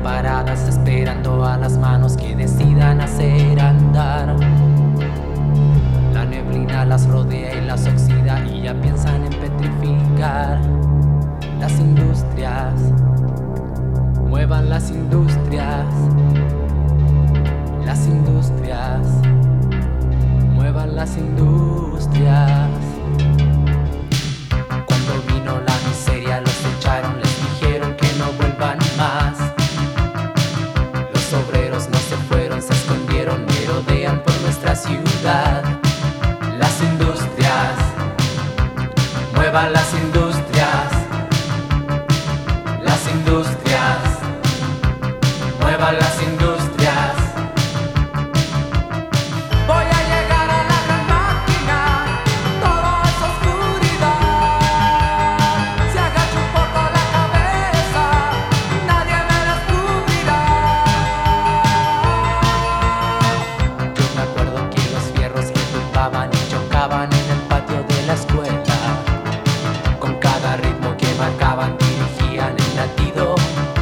paradas esperando a las manos que decidan hacer andar. La neblina las rodea y las oxida y ya piensan en petrificar. Las industrias, muevan las industrias. Las industrias, muevan las industrias. Cuando vino la miseria los echaron, les dijeron que no vuelvan más. Los obreros no se fueron, se escondieron, merodean por nuestra ciudad. Las industrias, muevan las industrias. Las industrias, muevan las industrias. Voy a llegar a la gran máquina, todo es oscuridad. Si agacho un poco la cabeza, nadie me descubrirá. Yo me acuerdo que los fierros que tumbaban y chocaban en el patio de la escuela, con cada ritmo que marcaban dirigían el latido